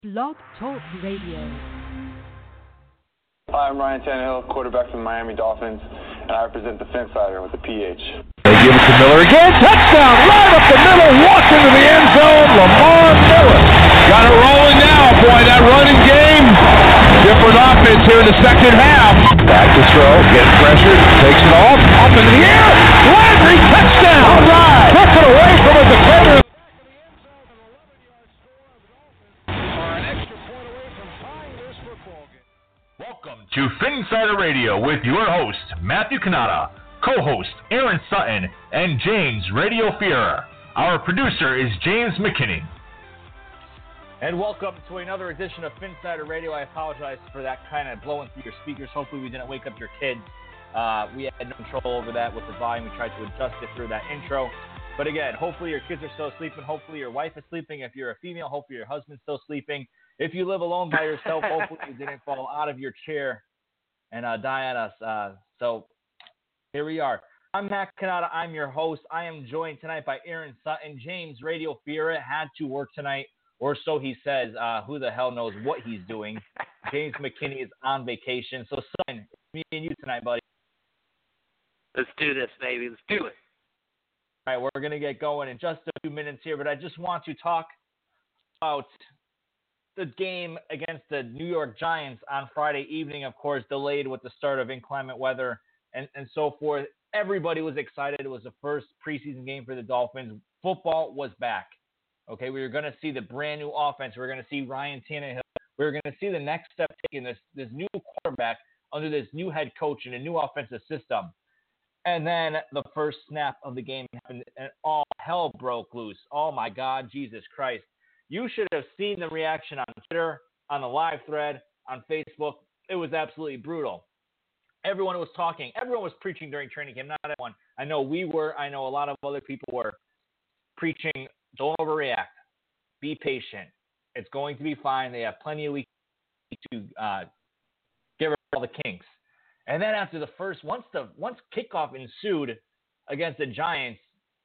Blog Talk Radio. Hi, I'm Ryan Tannehill, quarterback for the Miami Dolphins, and I represent the Finsider with the PH. They give it to Miller again. Touchdown! Right up the middle, walks into the end zone. Lamar Miller got it rolling now. Boy, that running game. Different offense here in the second half. Back to throw, getting pressured, takes it off, up into the air. Landry, touchdown! All right, puts it away from a defender. Welcome to Finsider Radio with your host, Matthew Kanata, co-host Aaron Sutton, and James Radio Fearer. Our producer is James McKinney. And welcome to another edition of Finsider Radio. I apologize for that kind of blowing through your speakers. Hopefully we didn't wake up your kids. We had no control over that with the volume. We tried to adjust it through that intro. But again, hopefully your kids are still sleeping. Hopefully your wife is sleeping. If you're a female, hopefully your husband's still sleeping. If you live alone by yourself, hopefully you didn't fall out of your chair and die on us. So here we are. I'm Matt Kanata. I'm your host. I am joined tonight by Aaron Sutton. James Radio Fearer had to work tonight, or so he says. Who the hell knows what he's doing? James McKinney is on vacation. So, Sutton, me and you tonight, buddy. Let's do this, baby. Let's do it. All right, we're going to get going in just a few minutes here, but I just want to talk about the game against the New York Giants on Friday evening, of course, delayed with the start of inclement weather and so forth. Everybody was excited. It was the first preseason game for the Dolphins. Football was back. Okay, we were going to see the brand new offense. We were going to see Ryan Tannehill. We were going to see the next step taken, this new quarterback under this new head coach and a new offensive system. And then the first snap of the game happened, and all hell broke loose. Oh, my God, Jesus Christ. You should have seen the reaction on Twitter, on the live thread, on Facebook. It was absolutely brutal. Everyone was talking. Everyone was preaching during training camp. Not everyone. I know we were. I know a lot of other people were preaching, don't overreact. Be patient. It's going to be fine. They have plenty of weeks to get rid of all the kinks. And then after the first, once kickoff ensued against the Giants,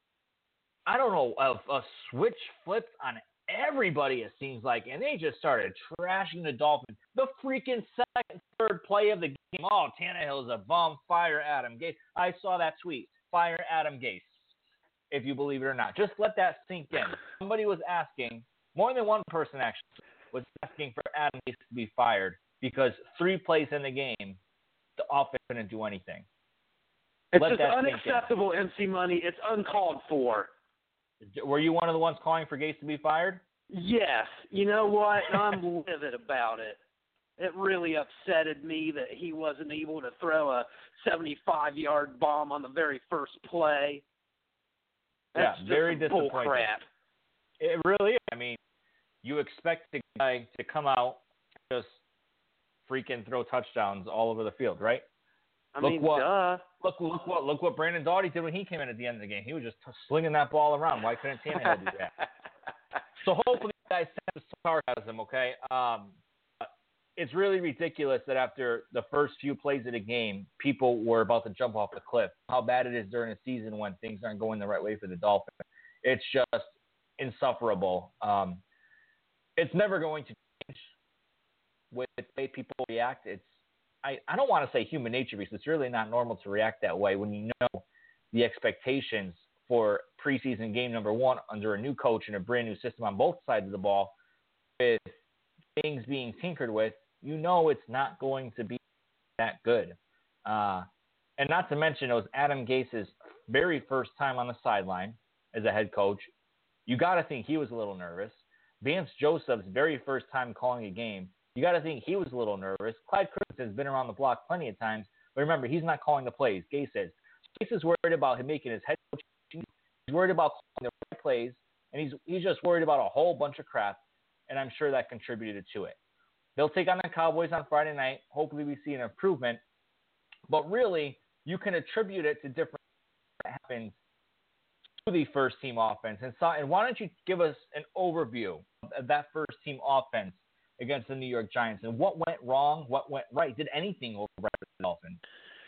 I don't know, a switch flipped on everybody, it seems like, and they just started trashing the Dolphins. The freaking second, third play of the game. Oh, Tannehill is a bum. Fire Adam Gase. I saw that tweet. Fire Adam Gase, if you believe it or not. Just let that sink in. Somebody was asking, more than one person actually, was asking for Adam Gase to be fired because 3 plays in the game, the offense couldn't do anything. It's just unacceptable, MC Money. It's uncalled for. Were you one of the ones calling for Gase to be fired? Yes. You know what? I'm livid about it. It really upsetted me that he wasn't able to throw a 75-yard bomb on the very first play. That's very just bull disappointing. crap. It really is. I mean, you expect the guy to come out and just freaking throw touchdowns all over the field, right? Duh. Look what Brandon Doughty did when he came in at the end of the game. He was just slinging that ball around. Why couldn't Tannehill do that? So hopefully you guys sense some sarcasm, okay? It's really ridiculous that after the first few plays of the game, people were about to jump off the cliff. How bad it is during a season when things aren't going the right way for the Dolphins. It's just insufferable. It's never going to change with the way people react. I don't want to say human nature because it's really not normal to react that way when you know the expectations for preseason game number 1 under a new coach and a brand new system on both sides of the ball with things being tinkered with. You know it's not going to be that good. And not to mention it was Adam Gase's very first time on the sideline as a head coach. You got to think he was a little nervous. Vance Joseph's very first time calling a game. You got to think he was a little nervous. Clyde Christensen has been around the block plenty of times, but remember, he's not calling the plays. Gase is. Gase is worried about him making his head coach. He's worried about calling the right plays, and he's just worried about a whole bunch of crap, and I'm sure that contributed to it. They'll take on the Cowboys on Friday night. Hopefully we see an improvement, but really, you can attribute it to different things that happens to the first-team offense. And why don't you give us an overview of that first-team offense against the New York Giants, and what went wrong, what went right? Did anything go right with the Dolphins?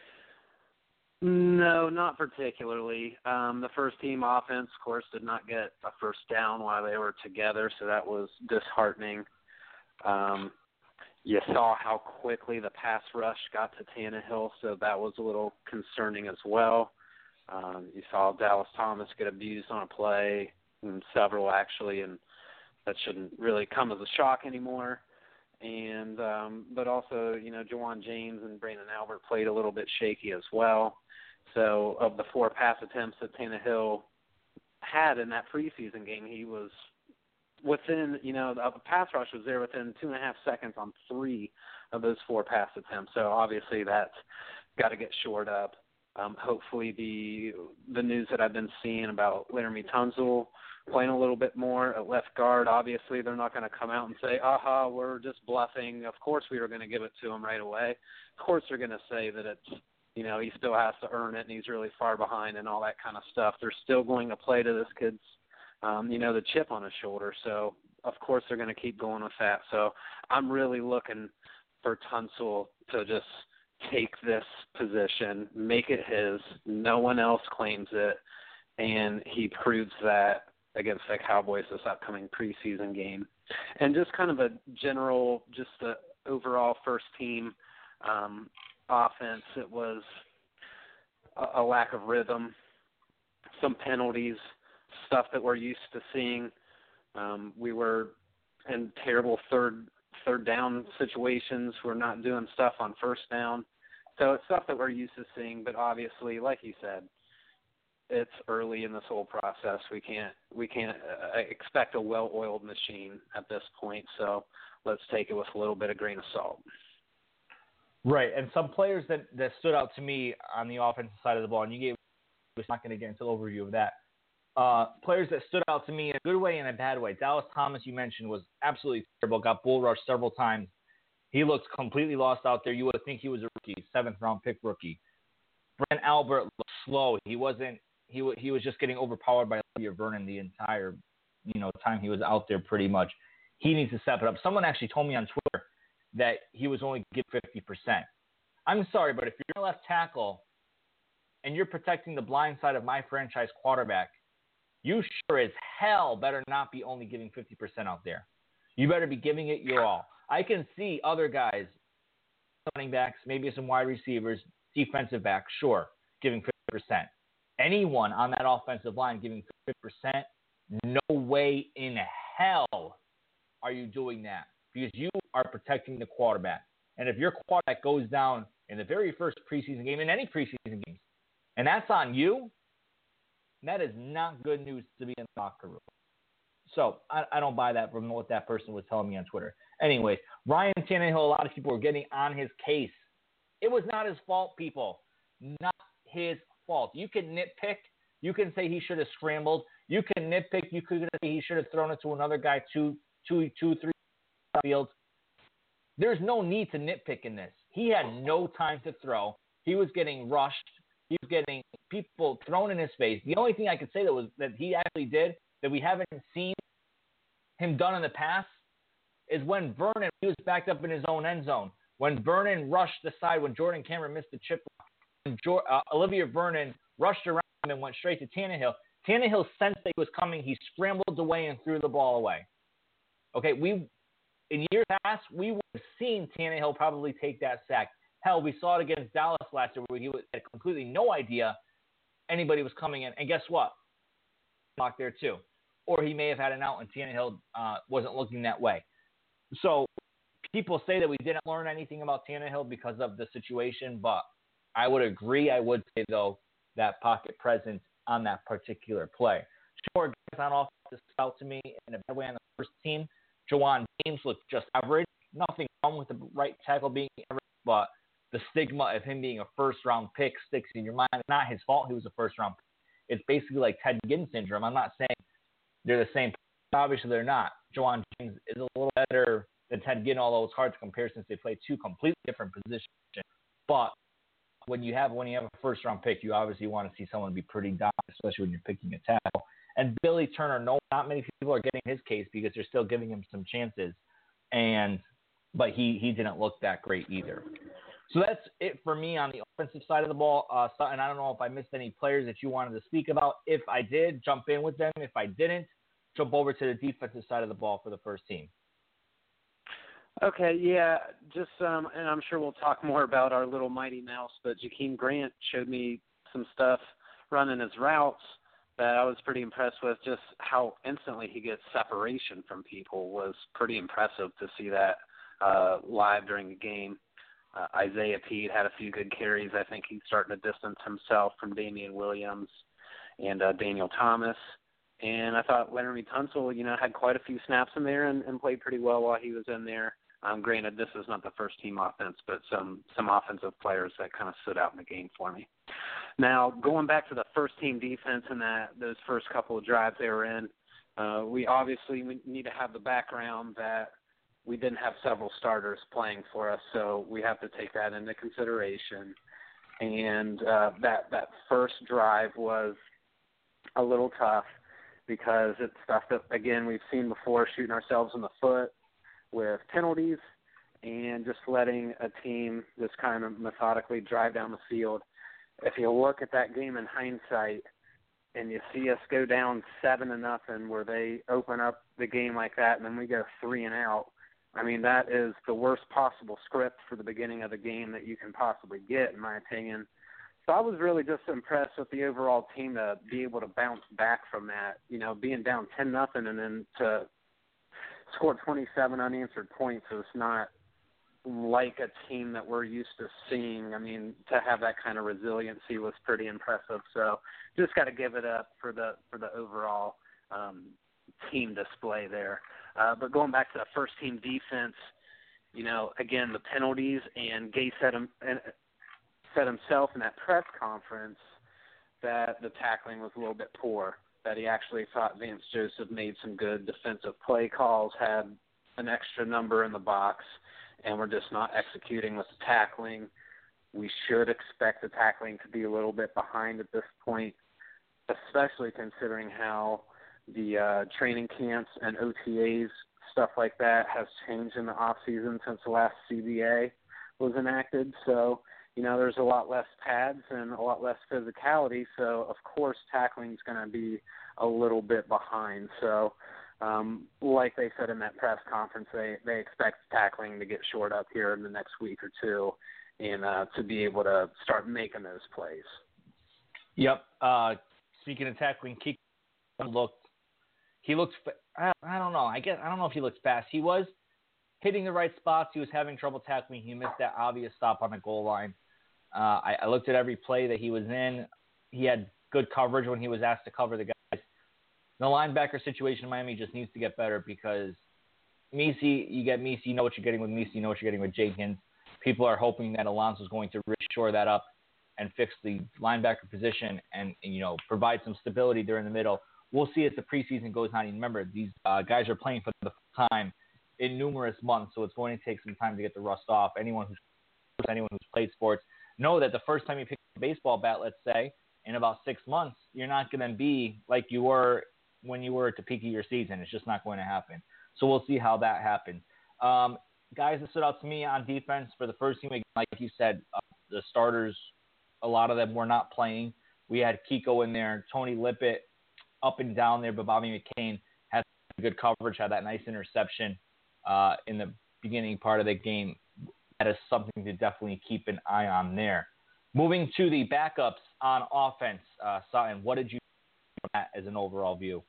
No, not particularly. The first-team offense, of course, did not get a first down while they were together, so that was disheartening. You saw how quickly the pass rush got to Tannehill, so that was a little concerning as well. You saw Dallas Thomas get abused on a play, and several actually, and that shouldn't really come as a shock anymore. And but also, Ja'Wuan James and Brandon Albert played a little bit shaky as well. So of the 4 pass attempts that Tannehill had in that preseason game, he was within, the pass rush was there within 2.5 seconds on 3 of those 4 pass attempts. So obviously that's got to get shored up. Hopefully the news that I've been seeing about Laramie Tunsil playing a little bit more at left guard, obviously they're not going to come out and say, we're just bluffing. Of course we were going to give it to him right away. Of course they're going to say that it's, he still has to earn it and he's really far behind and all that kind of stuff. They're still going to play to this kid's, the chip on his shoulder. So, of course, they're going to keep going with that. So I'm really looking for Tunsil to just take this position, make it his. No one else claims it, and he proves that against the Cowboys this upcoming preseason game. And just kind of a general, just the overall first team offense, it was a lack of rhythm, some penalties, stuff that we're used to seeing. We were in terrible third down situations. We're not doing stuff on first down. So it's stuff that we're used to seeing, but obviously, like you said, it's early in this whole process. We can't expect a well-oiled machine at this point. So let's take it with a little bit of grain of salt. Right, and some players that stood out to me on the offensive side of the ball, and you was not going to get into the overview of that. Players that stood out to me in a good way and a bad way. Dallas Thomas, you mentioned, was absolutely terrible. Got bull rushed several times. He looked completely lost out there. You would think he was a rookie, 7th-round pick rookie. Brent Albert looked slow. He wasn't. He was just getting overpowered by Olivier Vernon the entire time he was out there. Pretty much, he needs to step it up. Someone actually told me on Twitter that he was only getting 50%. I'm sorry, but if you're a left tackle and you're protecting the blind side of my franchise quarterback, you sure as hell better not be only giving 50% out there. You better be giving it your all. I can see other guys, running backs, maybe some wide receivers, defensive backs, sure, giving 50%. Anyone on that offensive line giving 50%, no way in hell are you doing that, because you are protecting the quarterback. And if your quarterback goes down in the very first preseason game, in any preseason games, and that's on you, that is not good news to be in the locker room. So I don't buy that from what that person was telling me on Twitter. Anyways, Ryan Tannehill, a lot of people were getting on his case. It was not his fault, people. Not his fault. You can nitpick. You can say he should have scrambled. You can nitpick. You could say he should have thrown it to another guy 3 fields. There's no need to nitpick in this. He had no time to throw. He was getting rushed. He was getting people thrown in his face. The only thing I could say that he actually did that we haven't seen him done in the past is when Vernon, he was backed up in his own end zone. When Vernon rushed the side, when Jordan Cameron missed the chip, Olivier Vernon rushed around him and went straight to Tannehill. Tannehill sensed that he was coming. He scrambled away and threw the ball away. Okay, in years past, we would have seen Tannehill probably take that sack. Hell, we saw it against Dallas last year where he had completely no idea anybody was coming in. And guess what? Blocked there too. Or he may have had an out and Tannehill wasn't looking that way. So people say that we didn't learn anything about Tannehill because of the situation, but I would agree. I would say, though, that pocket presence on that particular play. Two more guys on offense stood out to me in a bad way on the first team. Ja'Wuan James looked just average. Nothing wrong with the right tackle being average, but the stigma of him being a first-round pick sticks in your mind. It's not his fault he was a first-round pick. It's basically like Ted Ginn syndrome. I'm not saying they're the same. Obviously, they're not. Ja'Wuan James is a little better than Ted Ginn, although it's hard to compare since they play two completely different positions. But when you have a first-round pick, you obviously want to see someone be pretty dominant, especially when you're picking a tackle. And Billy Turner, not many people are getting his case because they're still giving him some chances. But he didn't look that great either. So that's it for me on the offensive side of the ball. And I don't know if I missed any players that you wanted to speak about. If I did, jump in with them. If I didn't, jump over to the defensive side of the ball for the first team. Okay, yeah, just and I'm sure we'll talk more about our little mighty mouse, but Jakeem Grant showed me some stuff running his routes that I was pretty impressed with. Just how instantly he gets separation from people was pretty impressive to see that live during the game. Isaiah Pete had a few good carries. I think he's starting to distance himself from Damian Williams and Daniel Thomas. And I thought Laramie Tunsil, had quite a few snaps in there and played pretty well while he was in there. Granted, this is not the first-team offense, but some offensive players that kind of stood out in the game for me. Now, going back to the first-team defense and those first couple of drives they were in, we need to have the background that we didn't have several starters playing for us, so we have to take that into consideration. And that first drive was a little tough because it's stuff that, again, we've seen before, shooting ourselves in the foot with penalties and just letting a team just kind of methodically drive down the field. If you look at that game in hindsight and you see us go down 7-0 where they open up the game like that and then we go 3 and out, I mean, that is the worst possible script for the beginning of the game that you can possibly get, in my opinion. So I was really just impressed with the overall team to be able to bounce back from that, being down 10-0 and then to score 27 unanswered points is not like a team that we're used to seeing. I mean, to have that kind of resiliency was pretty impressive. So just got to give it up for the overall team display there. But going back to the first-team defense, again, the penalties, and Gay said himself in that press conference that the tackling was a little bit poor, that he actually thought Vance Joseph made some good defensive play calls, had an extra number in the box, and we're just not executing with the tackling. We should expect the tackling to be a little bit behind at this point, especially considering how the training camps and OTAs, stuff like that, has changed in the off-season since the last CBA was enacted. So, there's a lot less pads and a lot less physicality, so of course tackling is going to be a little bit behind. So, like they said in that press conference, they expect tackling to get shored up here in the next week or two and to be able to start making those plays. Yep. Speaking of tackling, Kiko looked, I don't know. I don't know if he looked fast. He was hitting the right spots. He was having trouble tackling. He missed that obvious stop on the goal line. I looked at every play that he was in. He had good coverage when he was asked to cover the guys. The linebacker situation in Miami just needs to get better because Messi, you get Messi, you know what you're getting with Messi, you know what you're getting with Jenkins. People are hoping that Alonso's going to really shore that up and fix the linebacker position and provide some stability there in the middle. We'll see as the preseason goes on. And remember, these guys are playing for the first time in numerous months, so it's going to take some time to get the rust off. Anyone who's played sports know that the first time you pick up a baseball bat, let's say, in about 6 months, you're not going to be like you were when you were at the peak of your season. It's just not going to happen. So we'll see how that happens. Guys that stood out to me on defense for the first team, like you said, the starters, a lot of them were not playing. We had Kiko in there, Tony Lippett up and down there, but Bobby McCain had good coverage, had that nice interception in the beginning part of the game. That is something to definitely keep an eye on there. Moving to the backups on offense, Sutton, what did you think of that as an overall view?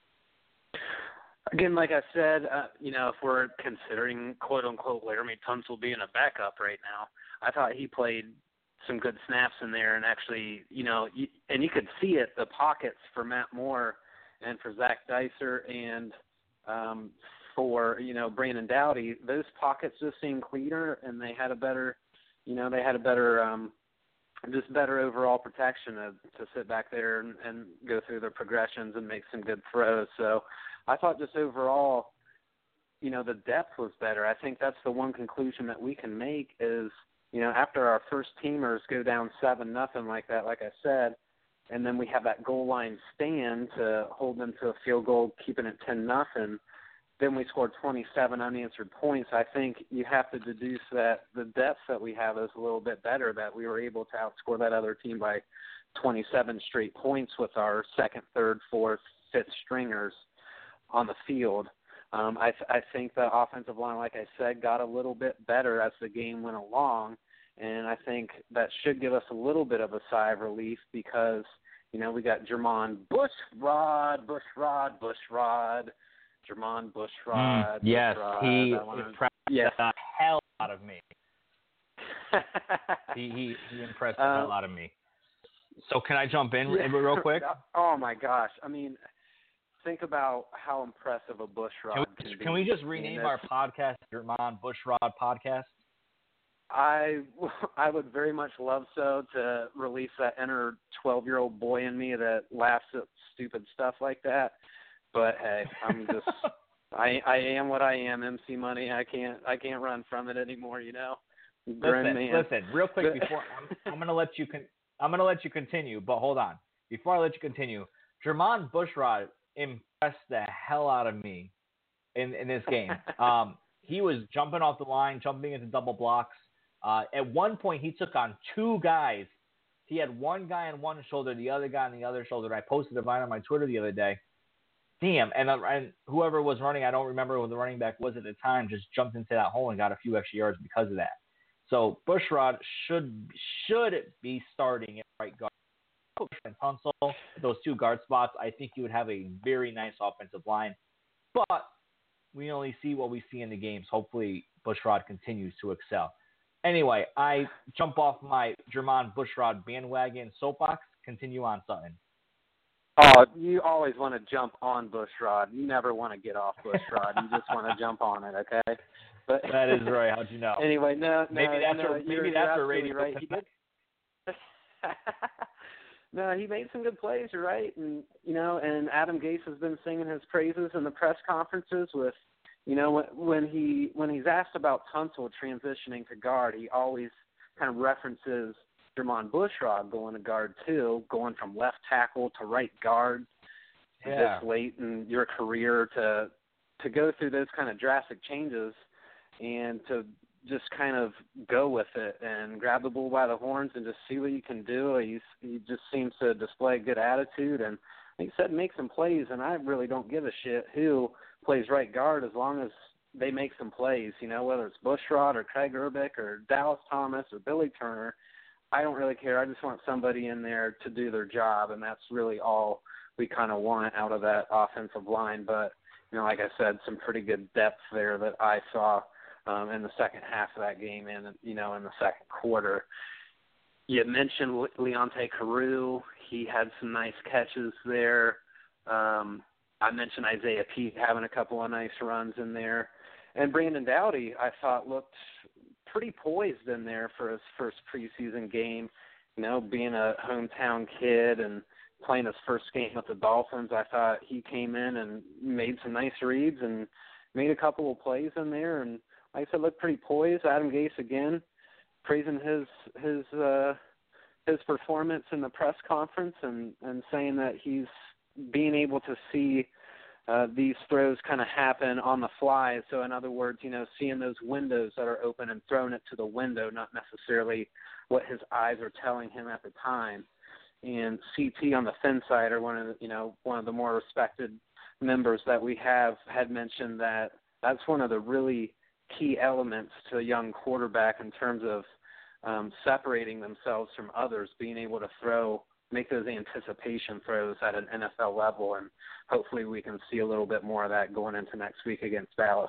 Again, like I said, if we're considering quote-unquote Laramie Tunsil being a backup right now, I thought he played some good snaps in there, and actually, and you could see it, the pockets for Matt Moore and for Zach Dicer and for, Brandon Dowdy, those pockets just seemed cleaner, and they had a better, just better overall protection to sit back there and go through their progressions and make some good throws. So I thought just overall, the depth was better. I think that's the one conclusion that we can make is, after our first teamers go down 7-0 like that, like I said, and then we have that goal line stand to hold them to a field goal, keeping it 10-0, then we scored 27 unanswered points. I think you have to deduce that the depth that we have is a little bit better, that we were able to outscore that other team by 27 straight points with our second, third, fourth, fifth stringers on the field. I think the offensive line, like I said, got a little bit better as the game went along, and I think that should give us a little bit of a sigh of relief because, we got Jermon Bushrod, Jermon Bushrod. Yes, Bushrod. he impressed the hell out of me. he impressed the hell out of me. So can I jump in real quick? Oh, my gosh. I mean, think about how impressive a Bushrod can be. Can we just rename our podcast Jermon Bushrod Podcast? I would very much love to release that inner 12-year-old boy in me that laughs at stupid stuff like that. But hey, I'm just I am what I am, MC Money. I can't run from it anymore, Listen, real quick before I'm gonna let you continue, but hold on. Before I let you continue, Jermon Bushrod impressed the hell out of me in this game. He was jumping off the line, jumping into double blocks. At one point, he took on two guys. He had one guy on one shoulder, the other guy on the other shoulder. I posted a vine on my Twitter the other day. Damn, and whoever was running, I don't remember who the running back was at the time, just jumped into that hole and got a few extra yards because of that. So Bushrod should be starting at right guard. And Tunsil, those two guard spots, I think you would have a very nice offensive line. But we only see what we see in the games. Hopefully Bushrod continues to excel. Anyway, I jump off my Jermon Bushrod bandwagon soapbox. Continue on, Sutton. Oh, you always want to jump on Bushrod. You never want to get off Bushrod. You just want to jump on it, okay? But that is right. How'd you know? Anyway, maybe that's a radio. Right. No, he made some good plays, you're right. And and Adam Gase has been singing his praises in the press conferences with, when he's asked about Tunsil transitioning to guard, he always kind of references Jermon Bushrod going to guard too, going from left tackle to right guard this late in your career to go through those kind of drastic changes and to just kind of go with it and grab the bull by the horns and just see what you can do. He just seems to display good attitude and, like I said, make some plays, and I really don't give a shit who plays right guard as long as they make some plays, whether it's Bushrod or Craig Urbick or Dallas Thomas or Billy Turner. I don't really care. I just want somebody in there to do their job, and that's really all we kind of want out of that offensive line. But, like I said, some pretty good depth there that I saw in the second half of that game and, in the second quarter. You mentioned Leonte Carew. He had some nice catches there. I mentioned Isaiah Pete having a couple of nice runs in there. And Brandon Doughty, I thought, looked pretty poised in there for his first preseason game. Being a hometown kid and playing his first game with the Dolphins, I thought he came in and made some nice reads and made a couple of plays in there. And like I said, looked pretty poised. Adam Gase, again, praising his performance in the press conference and saying that he's being able to see these throws kind of happen on the fly. So in other words, seeing those windows that are open and throwing it to the window, not necessarily what his eyes are telling him at the time. And CT on the thin side, or one of the more respected members that we have, had mentioned that that's one of the really key elements to a young quarterback in terms of separating themselves from others, being able to make those anticipation throws at an NFL level, and hopefully we can see a little bit more of that going into next week against Dallas.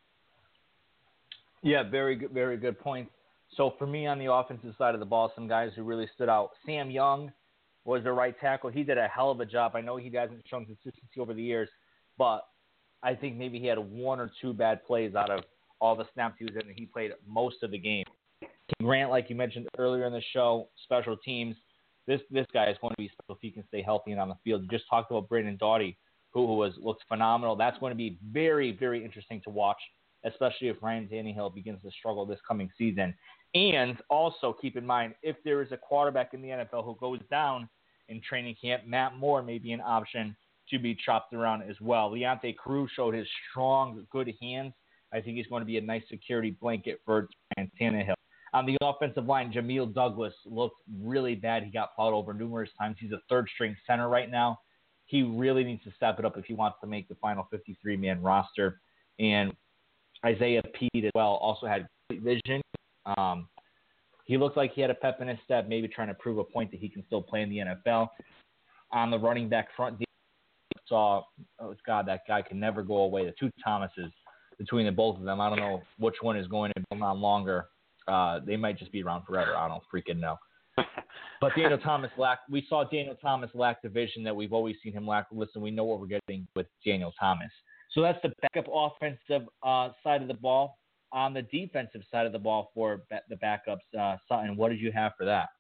Yeah, very good point. So for me on the offensive side of the ball, some guys who really stood out. Sam Young was the right tackle. He did a hell of a job. I know he hasn't shown consistency over the years, but I think maybe he had one or two bad plays out of all the snaps he was in, and he played most of the game. Grant, like you mentioned earlier in the show, special teams. This guy is going to be special if he can stay healthy and on the field. You just talked about Brandon Doughty, who looked phenomenal. That's going to be very, very interesting to watch, especially if Ryan Tannehill begins to struggle this coming season. And also keep in mind, if there is a quarterback in the NFL who goes down in training camp, Matt Moore may be an option to be chopped around as well. Leonte Carew showed his strong, good hands. I think he's going to be a nice security blanket for Ryan Tannehill. On the offensive line, Jamil Douglas looked really bad. He got fouled over numerous times. He's a third-string center right now. he really needs to step it up if he wants to make the final 53-man roster. And Isaiah Pete as well also had great vision. He looked like he had a pep in his step, maybe trying to prove a point that he can still play in the NFL. On the running back front, that guy can never go away. The two Thomases between the both of them, I don't know which one is going to be on longer. They might just be around forever. I don't freaking know. But we saw Daniel Thomas lack the vision that we've always seen him lack. Listen, we know what we're getting with Daniel Thomas. So that's the backup offensive side of the ball. On the defensive side of the ball for the backups, Sutton, what did you have for that?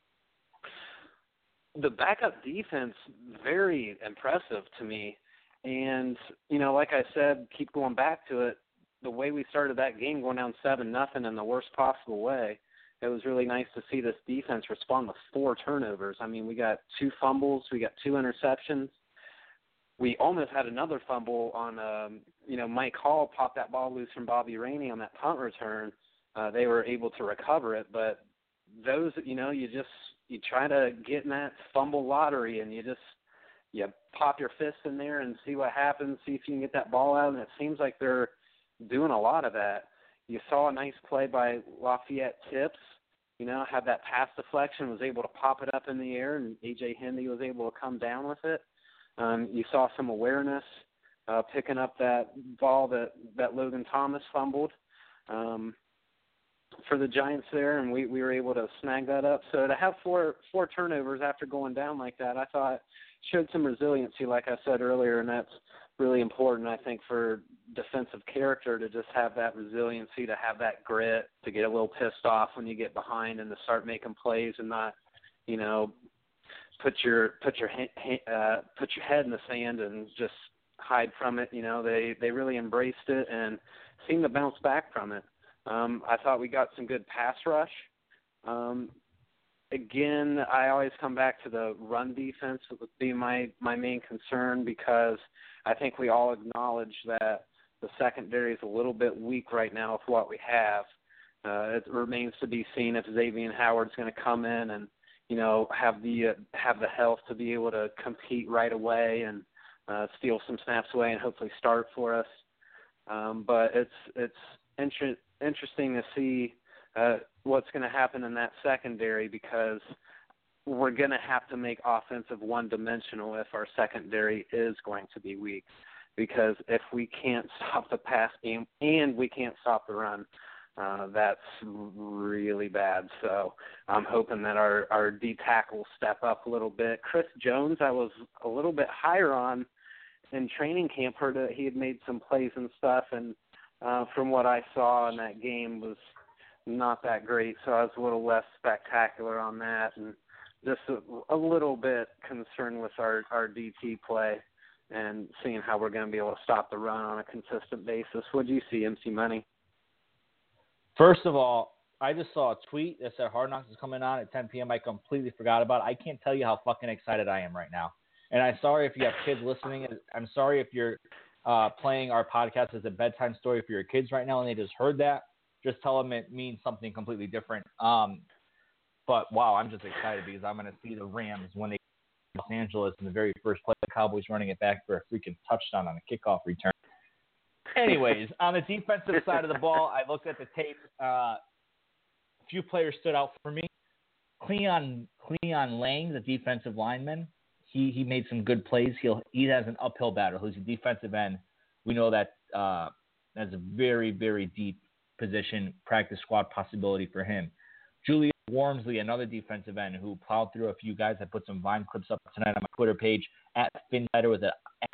The backup defense, very impressive to me. And, like I said, keep going back to it, the way we started that game going down 7-0 in the worst possible way, it was really nice to see this defense respond with 4 turnovers. I mean, we got 2 fumbles, we got 2 interceptions. We almost had another fumble on, Mike Hall popped that ball loose from Bobby Rainey on that punt return. They were able to recover it, but those, you try to get in that fumble lottery and you pop your fist in there and see what happens, see if you can get that ball out, and it seems like they're doing a lot of that. You saw a nice play by Lafayette Tips, had that pass deflection, was able to pop it up in the air, and A.J. Hendy was able to come down with it. You saw some awareness picking up that ball that Logan Thomas fumbled for the Giants there, and we were able to snag that up. So to have four turnovers after going down like that, I thought showed some resiliency, like I said earlier, and that's really important, I think, for defensive character to just have that resiliency, to have that grit, to get a little pissed off when you get behind and to start making plays and not, put your head in the sand and just hide from it. They really embraced it and seemed to bounce back from it. I thought we got some good pass rush. Again, I always come back to the run defense would be my main concern, because I think we all acknowledge that the secondary is a little bit weak right now with what we have. It remains to be seen if Xavier Howard's going to come in and have the health to be able to compete right away and steal some snaps away and hopefully start for us. But it's interesting to see what's going to happen in that secondary, because we're going to have to make offensive one-dimensional if our secondary is going to be weak. Because if we can't stop the pass game and we can't stop the run, that's really bad. So I'm hoping that our D-tackle will step up a little bit. Chris Jones, I was a little bit higher on in training camp. Heard that he had made some plays and stuff, and from what I saw in that game was not that great. So I was a little less spectacular on that, and just a little bit concerned with our DT play and seeing how we're going to be able to stop the run on a consistent basis. What do you see, MC Money? First of all, I just saw a tweet that said Hard Knocks is coming on at 10 p.m. I completely forgot about it. I can't tell you how fucking excited I am right now. And I'm sorry if you have kids listening. I'm sorry if you're playing our podcast as a bedtime story for your kids right now and they just heard that. Just tell them it means something completely different. But, wow, I'm just excited because I'm going to see the Rams when they Los Angeles in the very first play. The Cowboys running it back for a freaking touchdown on a kickoff return. Anyways, on the defensive side of the ball, I looked at the tape. A few players stood out for me. Cleon Lang, the defensive lineman, he made some good plays. He has an uphill battle. He's a defensive end. We know that that's a very, very deep position, practice squad possibility for him. Julius Wormsley, another defensive end who plowed through a few guys. I put some Vine clips up tonight on my Twitter page at Finsider with a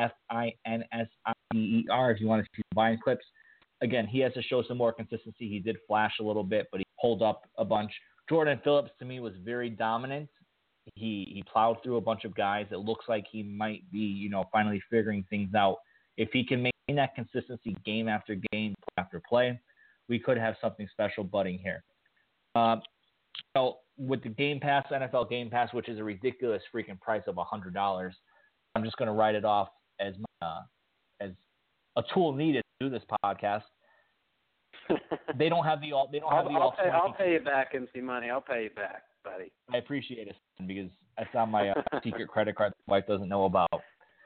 Finsider if you want to see Vine clips. Again, he has to show some more consistency. He did flash a little bit, but he pulled up a bunch. Jordan Phillips, to me, was very dominant. He plowed through a bunch of guys. It looks like he might be, finally figuring things out. If he can maintain that consistency game after game, play after play, we could have something special budding here. With the Game Pass, NFL Game Pass, which is a ridiculous freaking price of $100, I'm just going to write it off as a tool needed to do this podcast. They don't have the all. They don't have the all. I'll pay you back, MC Money. I'll pay you back, buddy. I appreciate it because that's on my secret credit card that my wife doesn't know about.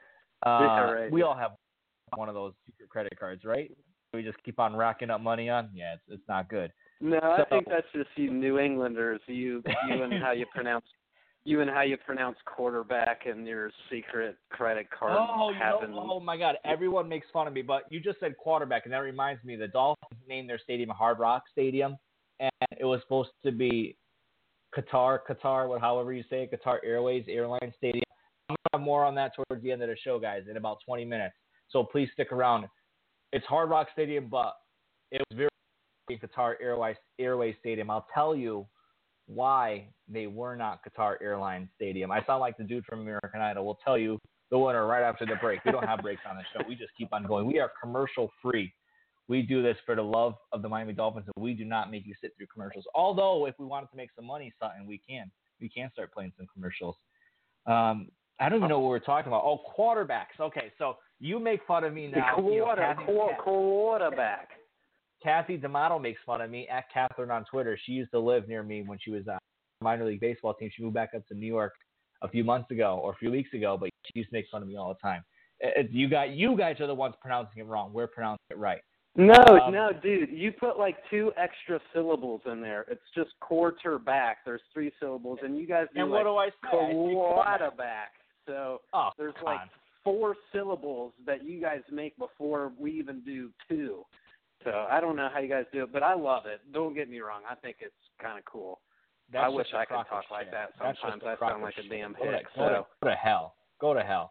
Right. We all have one of those secret credit cards, right? We just keep on racking up money on. Yeah, it's not good. No, I think that's just you New Englanders. You and how you pronounce quarterback and your secret credit card. Oh my God! Everyone makes fun of me, but you just said quarterback, and that reminds me, the Dolphins named their stadium Hard Rock Stadium, and it was supposed to be Qatar, however you say it, Qatar Airline Stadium. I'm gonna have more on that towards the end of the show, guys, in about 20 minutes. So please stick around. It's Hard Rock Stadium, but it was very Qatar Airways Stadium. I'll tell you why they were not Qatar Airlines Stadium. I sound like the dude from American Idol. We'll tell you the winner right after the break. We don't have breaks on the show. We just keep on going. We are commercial free. We do this for the love of the Miami Dolphins, and we do not make you sit through commercials. Although, if we wanted to make some money, Sutton, we can. We can start playing some commercials. I don't even know what we're talking about. Oh, quarterbacks. Okay, so you make fun of me now. Quarterback. Kathy D'Amato makes fun of me at Catherine on Twitter. She used to live near me when she was on the minor league baseball team. She moved back up to New York a few weeks ago, but she used to make fun of me all the time. You guys are the ones pronouncing it wrong. We're pronouncing it right. No, dude. You put like 2 extra syllables in there. It's just quarterback. There's 3 syllables, and you guys do and like what do I say? quarterback. So there's like on. 4 syllables that you guys make before we even do 2. So I don't know how you guys do it, but I love it. Don't get me wrong. I think it's kind of cool. I wish I could talk like that sometimes. I sound like a damn hick. Go to hell. Go to hell.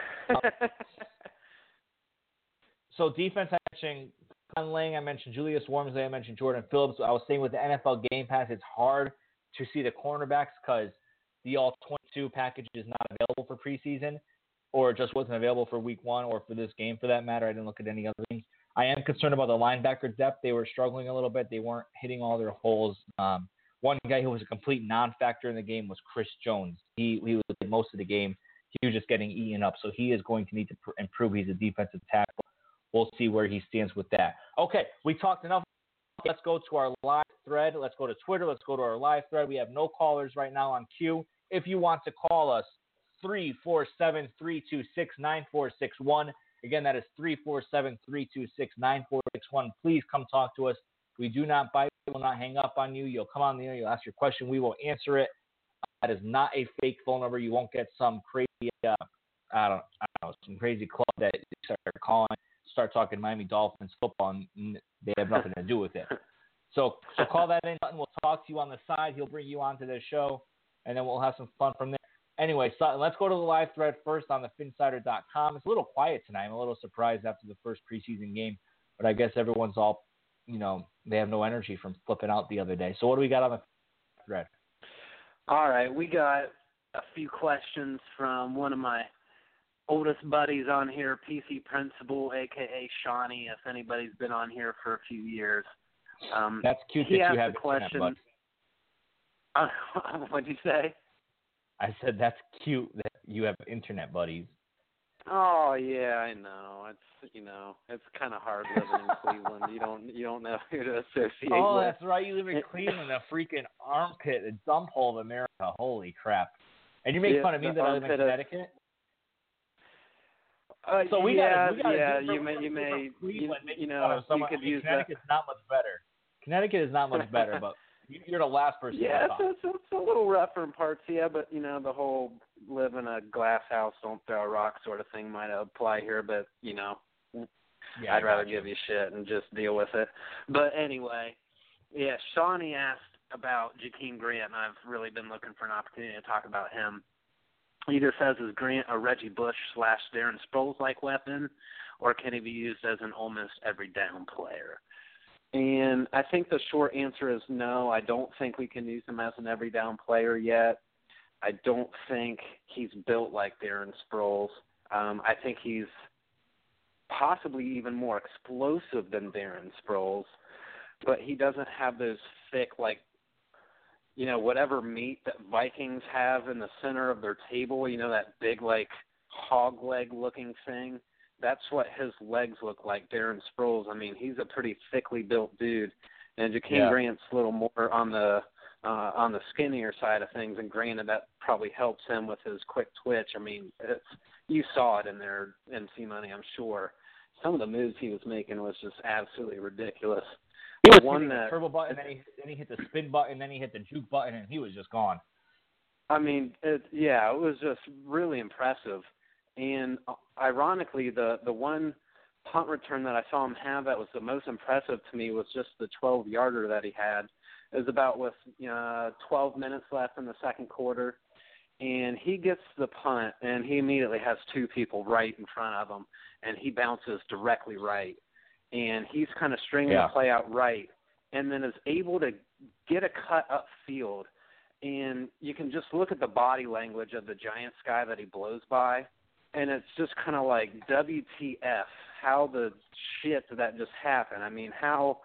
So defense, I mentioned Con Lang, I mentioned Julius Wormsley, I mentioned Jordan Phillips. I was saying with the NFL Game Pass, it's hard to see the cornerbacks because the All-22 package is not available for preseason, or it just wasn't available for Week 1 or for this game for that matter. I didn't look at any other games. I am concerned about the linebacker depth. They were struggling a little bit. They weren't hitting all their holes. One guy who was a complete non-factor in the game was Chris Jones. He was most of the game. He was just getting eaten up, so he is going to need to improve. He's a defensive tackle. We'll see where he stands with that. Okay, we talked enough. Let's go to our live thread. Let's go to Twitter. Let's go to our live thread. We have no callers right now on queue. If you want to call us, 347-326-9461. Again, that is 347-326-9461. Please come talk to us. We do not bite. We will not hang up on you. You'll come on the air. You'll ask your question. We will answer it. That is not a fake phone number. You won't get some crazy, some crazy club that you start calling, start talking Miami Dolphins football, and they have nothing to do with it. So call that in, and we'll talk to you on the side. He'll bring you onto the show, and then we'll have some fun from there. Anyway, Sutton, let's go to the live thread first on the Phinsider.com. It's a little quiet tonight. I'm a little surprised after the first preseason game, but I guess everyone's all, they have no energy from flipping out the other day. So what do we got on the thread? All right, we got a few questions from one of my oldest buddies on here, PC Principal, a.k.a. Shawnee, if anybody's been on here for a few years. That's cute that you have a question. What'd you say? I said that's cute that you have internet buddies. Oh yeah, I know. It's kind of hard living in Cleveland. You don't know who to associate with. Oh, that's right. You live in Cleveland, the freaking armpit, the dump hole of America. Holy crap! And you make fun of me that I live in Connecticut. So we got you may could use Connecticut's not much better. Connecticut is not much better, but you're the last person. Yeah, it's a little rougher in parts, yeah, but the whole live in a glass house, don't throw a rock sort of thing might apply here, but I'd rather give you shit and just deal with it. But anyway, yeah, Shawnee asked about Jakeem Grant, and I've really been looking for an opportunity to talk about him. He just says, is Grant a Reggie Bush / Darren Sproles-like weapon, or can he be used as an almost every down player? And I think the short answer is no. I don't think we can use him as an every down player yet. I don't think he's built like Darren Sproles. I think he's possibly even more explosive than Darren Sproles, but he doesn't have those thick, whatever meat that Vikings have in the center of their table, that big, hog leg looking thing. That's what his legs look like, Darren Sproles. I mean, he's a pretty thickly built dude. And Jakeem Grant's a little more on the on the skinnier side of things, and granted that probably helps him with his quick twitch. I mean, you saw it in there, MC Money, I'm sure. Some of the moves he was making was just absolutely ridiculous. He was One hitting that, the turbo button, then he hit the spin button, then he hit the juke button, and he was just gone. I mean, it was just really impressive. And ironically, the one punt return that I saw him have that was the most impressive to me was just the 12-yarder that he had. It was about with 12 minutes left in the second quarter, and he gets the punt, and he immediately has two people right in front of him, and he bounces directly right. And he's kind of stringing the play out right, and then is able to get a cut upfield. And you can just look at the body language of the Giants guy that he blows by, and it's just kind of like, WTF, how the shit did that just happen? I mean, how,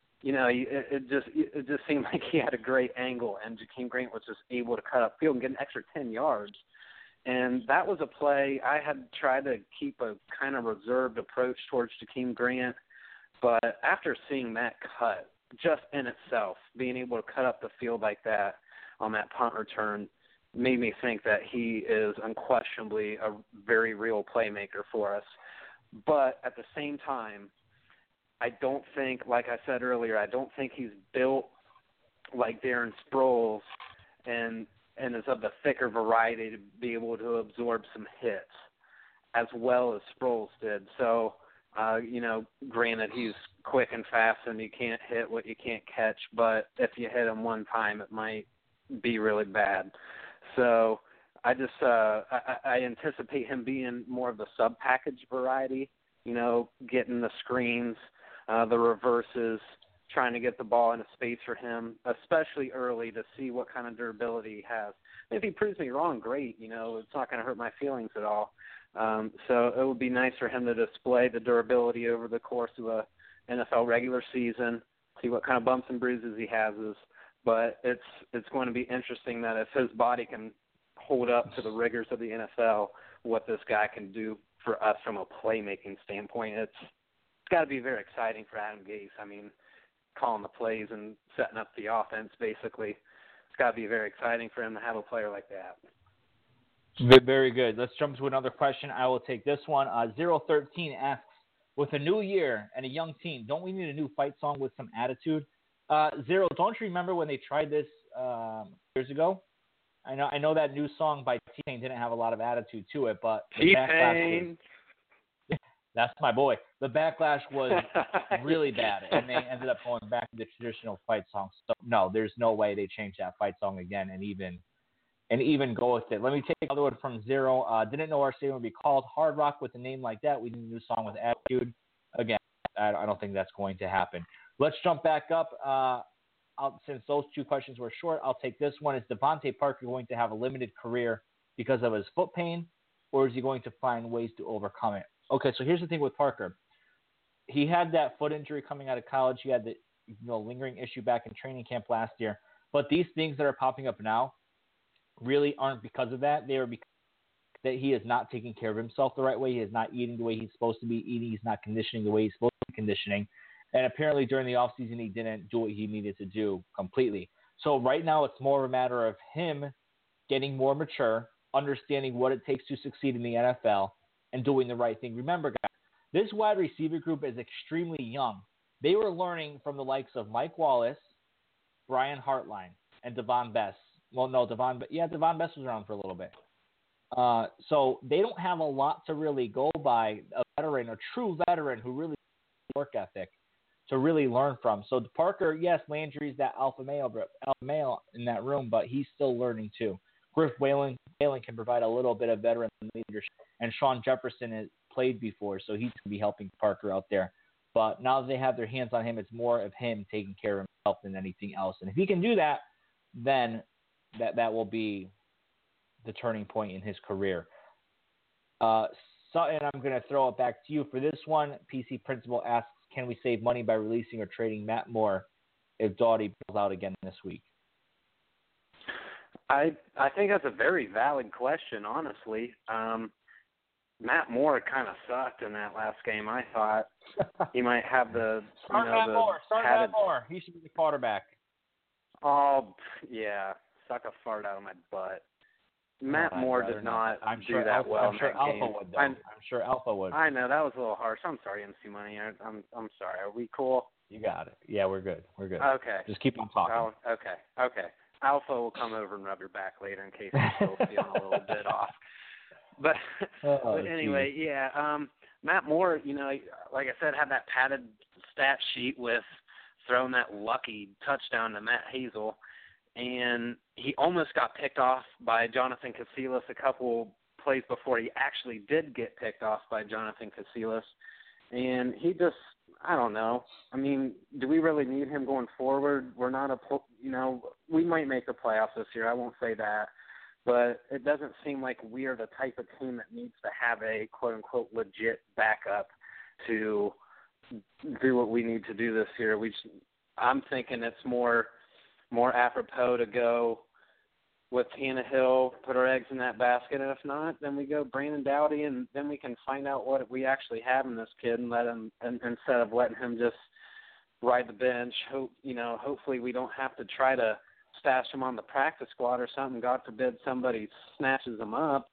it just seemed like he had a great angle, and Jakeem Grant was just able to cut upfield and get an extra 10 yards. And that was a play. I had tried to keep a kind of reserved approach towards Jakeem Grant, but after seeing that cut, just in itself, being able to cut up the field like that on that punt return made me think that he is unquestionably a very real playmaker for us. But at the same time, I don't think, like I said earlier, I don't think he's built like Darren Sproles and is of the thicker variety to be able to absorb some hits as well as Sproles did. So, granted, he's quick and fast and you can't hit what you can't catch, but if you hit him one time, it might be really bad. So I just I anticipate him being more of the sub-package variety, getting the screens, the reverses, trying to get the ball into space for him, especially early, to see what kind of durability he has. If he proves me wrong, great. It's not going to hurt my feelings at all. So it would be nice for him to display the durability over the course of a NFL regular season, see what kind of bumps and bruises he has. But it's going to be interesting that if his body can hold up to the rigors of the NFL, what this guy can do for us from a playmaking standpoint. It's got to be very exciting for Adam Gase. I mean, calling the plays and setting up the offense, basically. It's got to be very exciting for him to have a player like that. Very good. Let's jump to another question. I will take this one. 013 asks, with a new year and a young team, don't we need a new fight song with some attitude? Zero, don't you remember when they tried this years ago? I know that new song by T-Pain didn't have a lot of attitude to it, but the backlash was, that's my boy. The backlash was really bad, and they ended up going back to the traditional fight song. So no, there's no way they change that fight song again and even go with it. Let me take another one from Zero. Didn't know our stadium would be called Hard Rock with a name like that. We need a new song with attitude. Again, I don't think that's going to happen. Let's jump back up. Since those two questions were short, I'll take this one. Is Devontae Parker going to have a limited career because of his foot pain, or is he going to find ways to overcome it? Okay, so here's the thing with Parker. He had that foot injury coming out of college. He had the lingering issue back in training camp last year. But these things that are popping up now really aren't because of that. They are because that he is not taking care of himself the right way. He is not eating the way he's supposed to be eating. He's not conditioning the way he's supposed to be conditioning. And apparently during the offseason, he didn't do what he needed to do completely. So right now it's more of a matter of him getting more mature, understanding what it takes to succeed in the NFL, and doing the right thing. Remember, guys, this wide receiver group is extremely young. They were learning from the likes of Mike Wallace, Brian Hartline, and Devon Bess. Well, no, Devon Bess was around for a little bit. So they don't have a lot to really go by, a true veteran who really has work ethic to really learn from. So Parker, yes, Landry's that alpha male in that room, but he's still learning too. Griff Whalen can provide a little bit of veteran leadership, and Sean Jefferson has played before, so he's going to be helping Parker out there. But now that they have their hands on him, it's more of him taking care of himself than anything else. And if he can do that, then that will be the turning point in his career. And I'm going to throw it back to you for this one. PC Principal asks, can we save money by releasing or trading Matt Moore if Doughty balls out again this week? I think that's a very valid question, honestly. Matt Moore kind of sucked in that last game. I thought he might have the Start Matt Moore. He should be the quarterback. Oh, yeah. Suck a fart out of my butt. Matt Moore did not do that well. I'm sure Alpha would, though. I'm sure Alpha would. I know, that was a little harsh. I'm sorry, MC Money. I'm sorry. Are we cool? You got it. Yeah, we're good. We're good. Okay. Just keep on talking. Oh, okay. Alpha will come over and rub your back later in case you're still feeling a little bit off. But, but anyway, geez. yeah. Matt Moore, like I said, had that padded stat sheet with throwing that lucky touchdown to Matt Hazel, and he almost got picked off by Jonathan Casillas a couple plays before he actually did get picked off by Jonathan Casillas. And he just, I don't know. I mean, do we really need him going forward? We're not we might make the playoffs this year. I won't say that. But it doesn't seem like we're the type of team that needs to have a quote-unquote legit backup to do what we need to do this year. I'm thinking it's more apropos to go with Tannehill, put our eggs in that basket, and if not, then we go Brandon Doughty, and then we can find out what we actually have in this kid and let him, and instead of letting him just ride the bench. Hopefully we don't have to try to stash him on the practice squad or something. God forbid somebody snatches him up.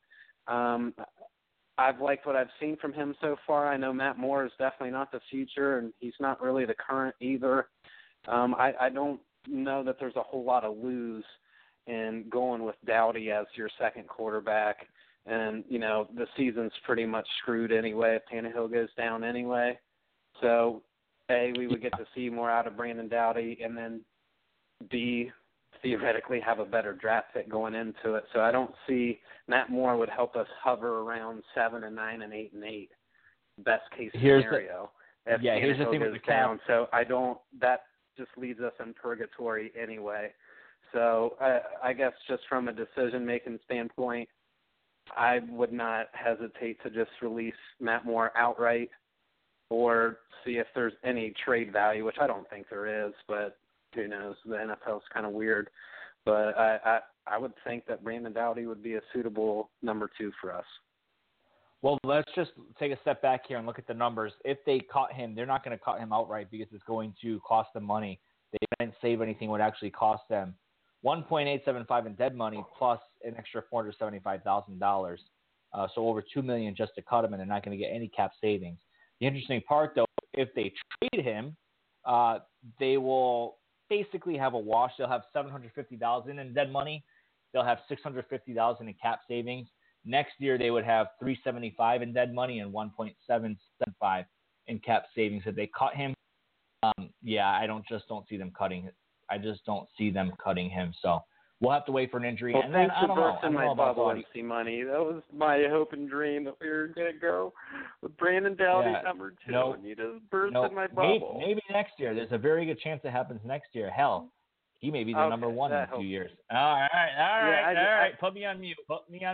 I've liked what I've seen from him so far. I know Matt Moore is definitely not the future, and he's not really the current either. I don't know that there's a whole lot of lose in going with Doughty as your second quarterback. And, the season's pretty much screwed anyway if Tannehill goes down anyway. So, A, we would get to see more out of Brandon Doughty, and then B, theoretically have a better draft pick going into it. So I don't see Matt Moore would help us hover around 7-9 and 8-8, best case scenario. Here's the thing with the down. So that just leaves us in purgatory anyway. So I guess just from a decision-making standpoint, I would not hesitate to just release Matt Moore outright or see if there's any trade value, which I don't think there is, but who knows? The NFL's kind of weird. But I would think that Brandon Doughty would be a suitable number 2 for us. Well, let's just take a step back here and look at the numbers. If they cut him, they're not going to cut him outright because it's going to cost them money. They didn't save anything. It would actually cost them $1.875 in dead money plus an extra $475,000. So over $2 million just to cut him, and they're not going to get any cap savings. The interesting part, though, if they trade him, they will basically have a wash. They'll have $750,000 in dead money. They'll have $650,000 in cap savings. Next year, they would have $375,000 in dead money and $1.775 in cap savings. If they cut him, I don't see them cutting. I just don't see them cutting him. So we'll have to wait for an injury. Well, and then I don't know. I my bubble MC Money. That was my hope and dream that we were going to go with Brandon Doughty number 2. And you just burst in my bubble. Maybe next year. There's a very good chance it happens next year. Hell, he may be the number 1 in a few years. All right. Put me on mute.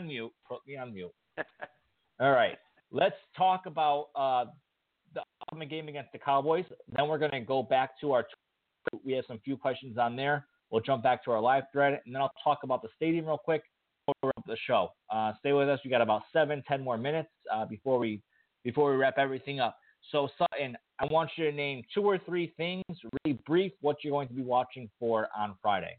All right. Let's talk about the upcoming game against the Cowboys. Then we're going to go back to our – we have some few questions on there. We'll jump back to our live thread, and then I'll talk about the stadium real quick before we wrap the show. Stay with us. We got about 7-10 more minutes before we wrap everything up. So, Sutton, I want you to name 2 or 3 things, really brief, what you're going to be watching for on Friday.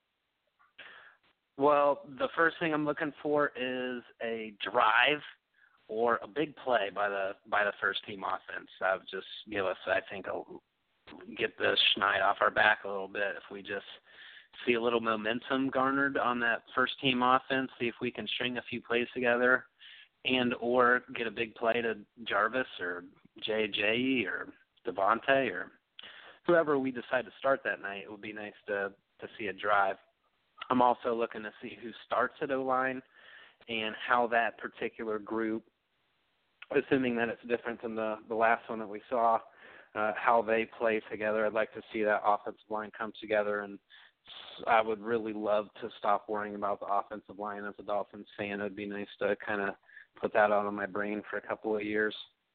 Well, the first thing I'm looking for is a drive or a big play by the first team offense. That would just give us, I think, get the schneid off our back a little bit if we just see a little momentum garnered on that first team offense, see if we can string a few plays together and or get a big play to Jarvis or JJ or Devontae or whoever we decide to start that night. It would be nice to see a drive. I'm also looking to see who starts at O-line and how that particular group, assuming that it's different than the last one that we saw, how they play together. I'd like to see that offensive line come together, and I would really love to stop worrying about the offensive line as a Dolphins fan. It would be nice to kind of put that out of my brain for a couple of years.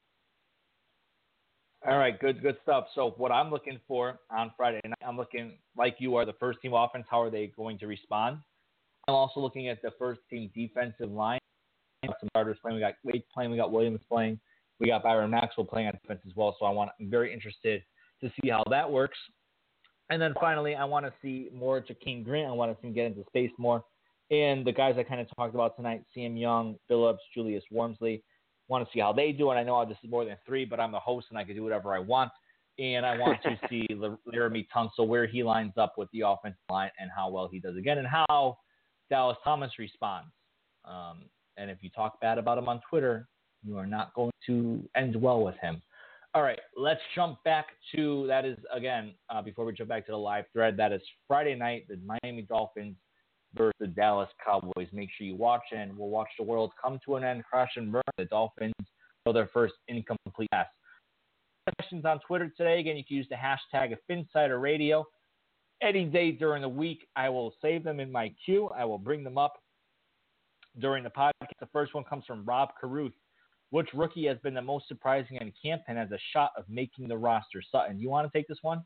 All right, good stuff. So what I'm looking for on Friday night, I'm looking like you are the first team offense. How are they going to respond? I'm also looking at the first team defensive line. Some starters playing. We got Wade playing. We got Williams playing. We got Byron Maxwell playing on defense as well. So I'm very interested to see how that works. And then finally, I want to see more Jakeem Grant. I want to see him get into space more. And the guys I kind of talked about tonight, Sam Young, Phillips, Julius Wormsley, want to see how they do. And I know this is more than 3, but I'm the host and I can do whatever I want. And I want to see Laremy Tunsil, where he lines up with the offensive line and how well he does again and how Dallas Thomas responds. And if you talk bad about him on Twitter, you are not going to end well with him. All right, let's jump back to, that is, again, before we jump back to the live thread, that is Friday night, the Miami Dolphins versus the Dallas Cowboys. Make sure you watch, and we'll watch the world come to an end, crash and burn. The Dolphins throw their first incomplete pass. Questions on Twitter today. Again, you can use the hashtag #FinsiderRadio. Any day during the week, I will save them in my queue. I will bring them up during the podcast. The first one comes from Rob Caruth. Which rookie has been the most surprising in camp and has a shot of making the roster? Sutton, you want to take this one?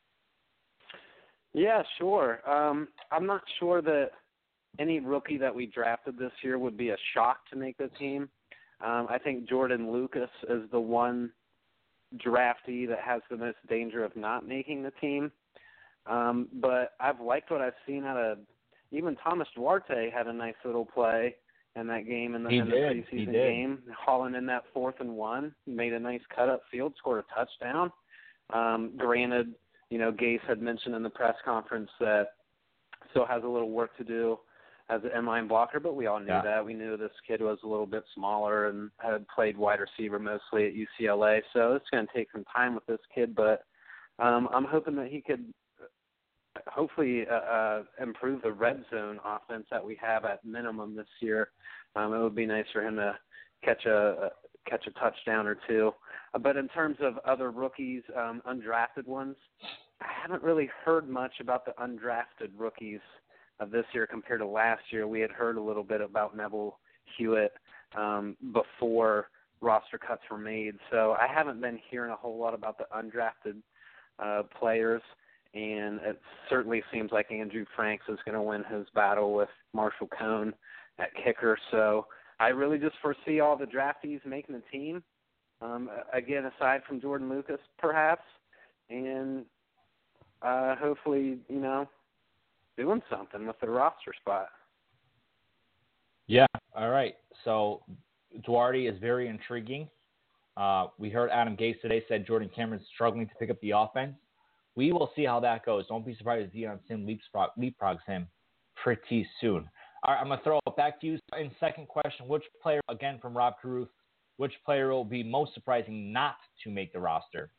Yeah, sure. I'm not sure that any rookie that we drafted this year would be a shock to make the team. I think Jordan Lucas is the one draftee that has the most danger of not making the team. But I've liked what I've seen out of even Thomas Duarte had a nice little play in that game, in the preseason game, hauling in that 4th and 1, made a nice cut up field, scored a touchdown. Granted, Gase had mentioned in the press conference that still has a little work to do as an inline blocker, but we all knew that. We knew this kid was a little bit smaller and had played wide receiver mostly at UCLA, so it's going to take some time with this kid, but I'm hoping that he could hopefully improve the red zone offense that we have at minimum this year. It would be nice for him to catch a touchdown or two. But in terms of other rookies, undrafted ones, I haven't really heard much about the undrafted rookies of this year compared to last year. We had heard a little bit about Neville Hewitt before roster cuts were made. So I haven't been hearing a whole lot about the undrafted players. And it certainly seems like Andrew Franks is going to win his battle with Marshall Cohn at kicker. So I really just foresee all the draftees making the team, again, aside from Jordan Lucas, perhaps, and hopefully, doing something with the roster spot. Yeah, all right. So Duarte is very intriguing. We heard Adam Gase today said Jordan Cameron's struggling to pick up the offense. We will see how that goes. Don't be surprised if Deion Sim leapfrogs him pretty soon. All right, I'm going to throw it back to you. In second question, which player, again from Rob Caruth, which player will be most surprising not to make the roster?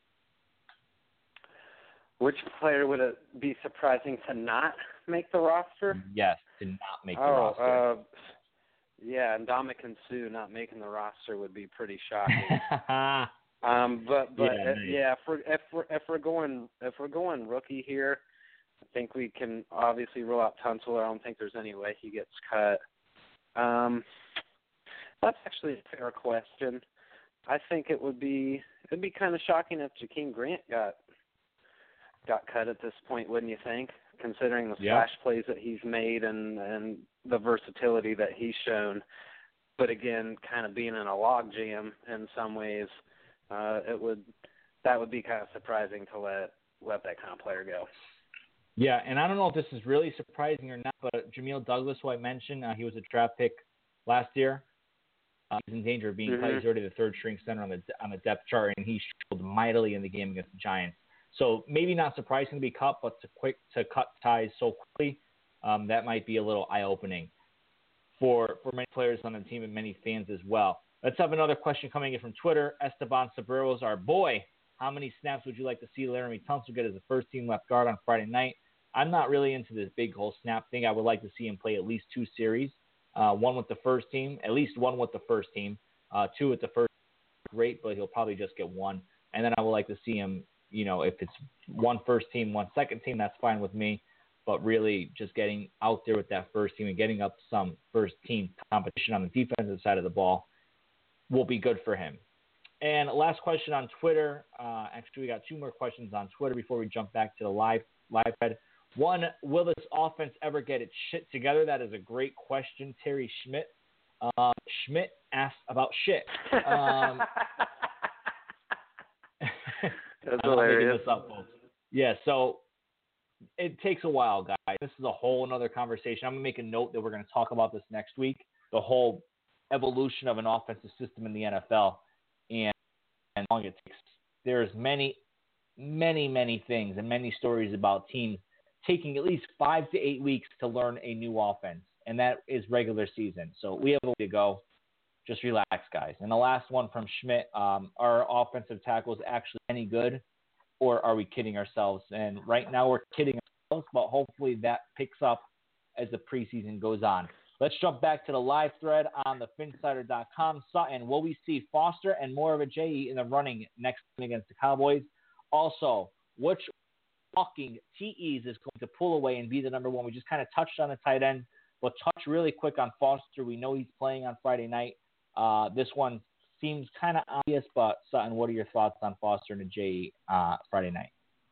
Which player would it be surprising to not make the roster? Yes, to not make the roster. Yeah, and Ndamukong Suh not making the roster would be pretty shocking. If we're going rookie here, I think we can obviously rule out Tunsil. I don't think there's any way he gets cut. That's actually a fair question. I think it'd be kind of shocking if Jakeem Grant got cut at this point, wouldn't you think? Considering the splash plays that he's made and the versatility that he's shown. But again, kind of being in a log jam in some ways, that would be kind of surprising to let that kind of player go. Yeah, and I don't know if this is really surprising or not, but Jamil Douglas, who I mentioned, he was a draft pick last year. He's in danger of being cut. He's already the third-string center on the depth chart, and he struggled mightily in the game against the Giants. So maybe not surprising to be cut, but to cut ties so quickly, that might be a little eye-opening for many players on the team and many fans as well. Let's have another question coming in from Twitter. Esteban Sabreros, our boy. How many snaps would you like to see Laremy Tunsil get as a first-team left guard on Friday night? I'm not really into this big whole snap thing. I would like to see him play at least 2 series, one with the first team, at least one with the first team, 2 with the first. Great, but he'll probably just get 1. And then I would like to see him, if it's 1 first team, 1 second team, that's fine with me. But really just getting out there with that first team and getting up some first-team competition on the defensive side of the ball will be good for him. And last question on Twitter. Actually, we got 2 more questions on Twitter before we jump back to the live thread. One, will this offense ever get its shit together? That is a great question, Terry Schmidt. Schmidt asked about shit. That's hilarious. This up, folks. Yeah, so it takes a while, guys. This is a whole another conversation. I'm going to make a note that we're going to talk about this next week, the whole evolution of an offensive system in the NFL and how long it takes. There's many things and many stories about teams taking at least 5 to 8 weeks to learn a new offense, and that is regular season. So we have a way to go. Just relax, guys. And the last one from Schmidt, are offensive tackles actually any good, or are we kidding ourselves? And right now we're kidding ourselves, but hopefully that picks up as the preseason goes on. Let's jump back to the live thread on the Phinsider.com. Sutton, will we see Foster and more of a J.E. in the running next game against the Cowboys? Also, which walking TEs is going to pull away and be the number one? We just kind of touched on the tight end, but touch really quick on Foster. We know he's playing on Friday night. This one seems kind of obvious, but Sutton, what are your thoughts on Foster and the J.E. Friday night?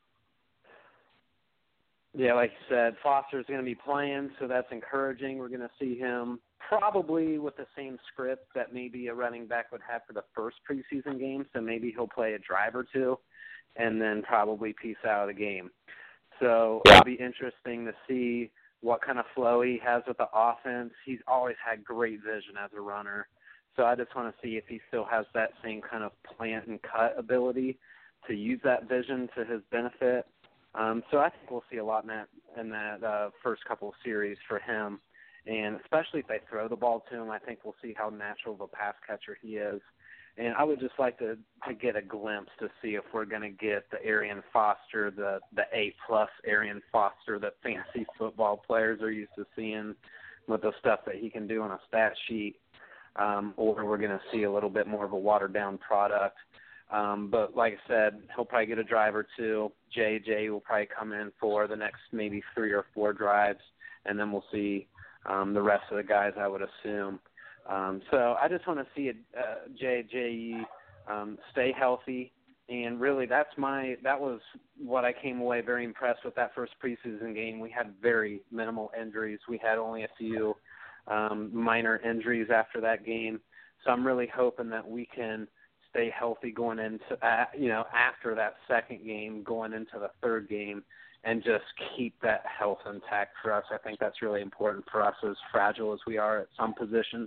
Yeah, like you said, Foster's going to be playing, so that's encouraging. We're going to see him probably with the same script that maybe a running back would have for the first preseason game, so maybe he'll play a drive or two and then probably peace out of the game. So it'll be interesting to see what kind of flow he has with the offense. He's always had great vision as a runner, so I just want to see if he still has that same kind of plant and cut ability to use that vision to his benefit. So I think we'll see a lot in that first couple of series for him, and especially if they throw the ball to him, I think we'll see how natural of a pass catcher he is. And I would just like to get a glimpse to see if we're going to get the Arian Foster, the A+ Arian Foster that fantasy football players are used to seeing with the stuff that he can do on a stat sheet, or we're going to see a little bit more of a watered-down product. But like I said, he'll probably get a drive or two. JJ will probably come in for the next maybe 3 or 4 drives, and then we'll see the rest of the guys, I would assume. So I just want to see JJ stay healthy, and really that was what I came away very impressed with that first preseason game. We had very minimal injuries. We had only a few minor injuries after that game, so I'm really hoping that we can stay healthy going into after that second game, going into the third game, and just keep that health intact for us. I think that's really important for us, as fragile as we are at some positions.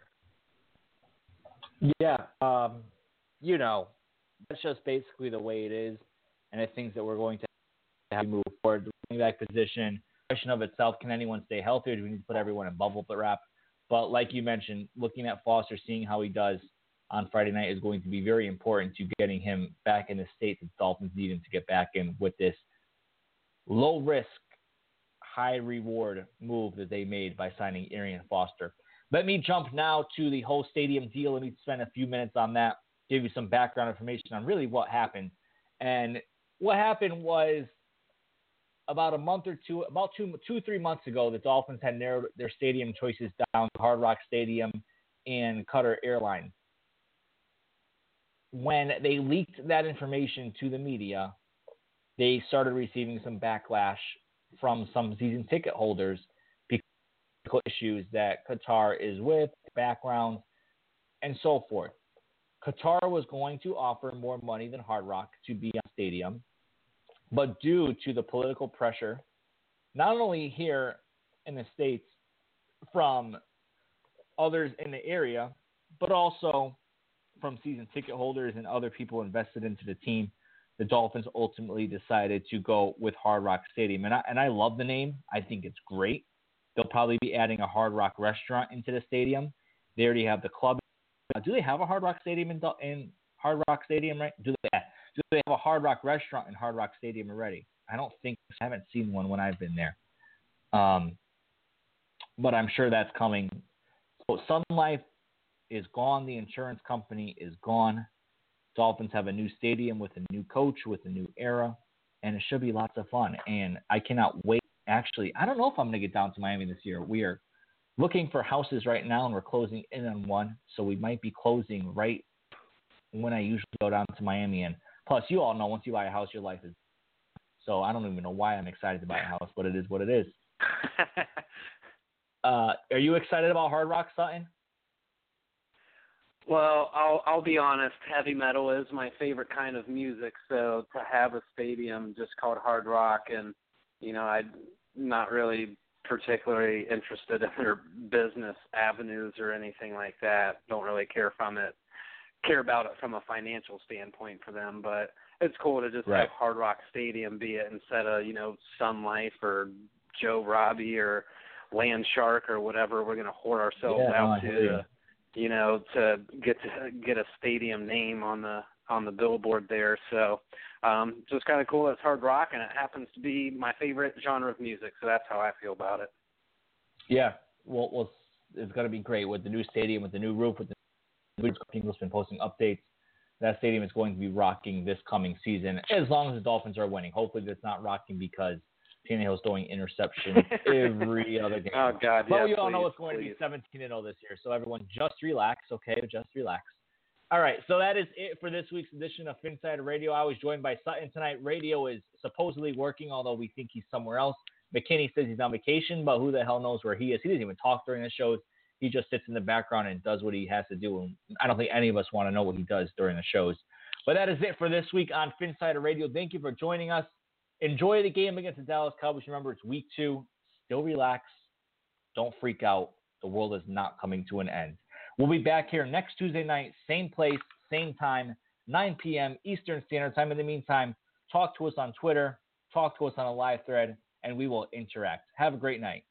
Yeah, that's just basically the way it is, and I think that we're going to have to move forward. The running back position, question of itself, can anyone stay healthy, or do we need to put everyone in bubble wrap? But like you mentioned, looking at Foster, seeing how he does on Friday night is going to be very important to getting him back in the state that the Dolphins need him to get back in with this low-risk, high-reward move that they made by signing Arian Foster. Let me jump now to the whole stadium deal. Let me spend a few minutes on that, give you some background information on really what happened. And what happened was about 2-3 months ago, the Dolphins had narrowed their stadium choices down to Hard Rock Stadium and Qatar Airlines. When they leaked that information to the media, they started receiving some backlash from some season ticket holders because of issues that Qatar is with, backgrounds, and so forth. Qatar was going to offer more money than Hard Rock to be on stadium, but due to the political pressure, not only here in the States from others in the area, but also from season ticket holders and other people invested into the team, the Dolphins ultimately decided to go with Hard Rock Stadium. And I love the name. I think it's great. They'll probably be adding a Hard Rock restaurant into the stadium. They already have the club. Do they have a Hard Rock Stadium in Hard Rock Stadium, right? Do they have a Hard Rock restaurant in Hard Rock Stadium already? I haven't seen one when I've been there. But I'm sure that's coming. So Sun Life is gone. The insurance company is gone. Dolphins have a new stadium with a new coach, with a new era, and it should be lots of fun. And I cannot wait. Actually, I don't know if I'm going to get down to Miami this year. We are looking for houses right now, and we're closing in on one. So we might be closing right when I usually go down to Miami. And plus, you all know once you buy a house, your life is. So I don't even know why I'm excited to buy a house, but it is what it is. Are you excited about Hard Rock, Sutton? Well, I'll be honest. Heavy metal is my favorite kind of music, so to have a stadium just called Hard Rock and I'm not really particularly interested in their business avenues or anything like that. Don't really care about it from a financial standpoint for them, but it's cool to just have Hard Rock Stadium be it instead of, Sun Life or Joe Robbie or Land Shark or whatever we're going to hoard ourselves out to get a stadium name on the billboard there. So just kind of cool. It's hard rock, and it happens to be my favorite genre of music, so that's how I feel about it. Yeah, well, it's going to be great with the new stadium, with the new roof, with the new people's been posting updates. That stadium is going to be rocking this coming season, as long as the Dolphins are winning. Hopefully, it's not rocking because Tannehill's throwing interceptions every other game. Oh, God, but yeah, we all know it's please. going to be 17-0 this year, so everyone just relax, okay? Just relax. All right, so that is it for this week's edition of Phinsider Radio. I was joined by Sutton tonight. Radio is supposedly working, although we think he's somewhere else. McKinney says he's on vacation, but who the hell knows where he is? He doesn't even talk during the shows. He just sits in the background and does what he has to do. And I don't think any of us want to know what he does during the shows. But that is it for this week on Phinsider Radio. Thank you for joining us. Enjoy the game against the Dallas Cowboys. Remember, it's week 2. Still relax. Don't freak out. The world is not coming to an end. We'll be back here next Tuesday night, same place, same time, 9 p.m. Eastern Standard Time. In the meantime, talk to us on Twitter, talk to us on a live thread, and we will interact. Have a great night.